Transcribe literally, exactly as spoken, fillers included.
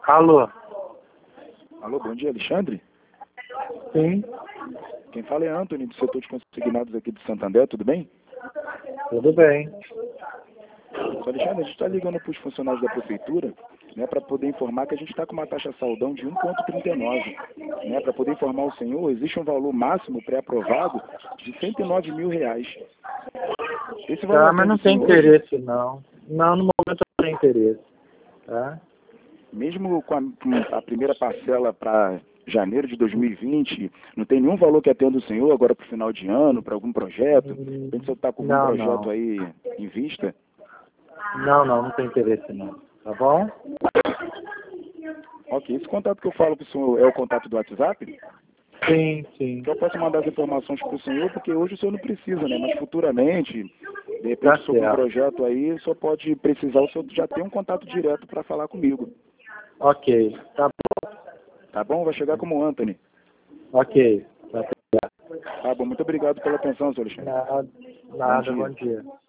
Alô? Alô, bom dia, Alexandre? Sim, Quem fala é Antony, do setor de consignados aqui de Santander, tudo bem? tudo bem. Só, Alexandre, a gente está ligando para os funcionários da prefeitura, né, para poder informar que a gente está com uma taxa saldão de um vírgula trinta e nove. Né, para poder informar o senhor, existe um valor máximo pré-aprovado de cento e nove mil reais. Esse valor Tá, mas atende não o tem senhor hoje? interesse, não. Não, no momento não tem interesse. Tá? Mesmo com a, com a primeira parcela para janeiro de dois mil e vinte, não tem nenhum valor que atenda o senhor agora para o final de ano, para algum projeto? De repente o senhor está com algum Não, projeto não. aí em vista? Não, não, não tem interesse, não. Tá bom? Ok, esse contato que eu falo para o senhor é o contato do WhatsApp? Sim, sim. Que eu posso mandar as informações para o senhor, porque hoje o senhor não precisa, né? Mas futuramente, de Tá repente, sobre um certo. projeto aí, o senhor pode precisar, o senhor já tem um contato direto para falar comigo. Ok. Tá Tá bom? Vai chegar como Antony. ok. Tá Tá bom, muito obrigado pela atenção, senhor Alexandre. Nada, Bom nada, dia. bom dia.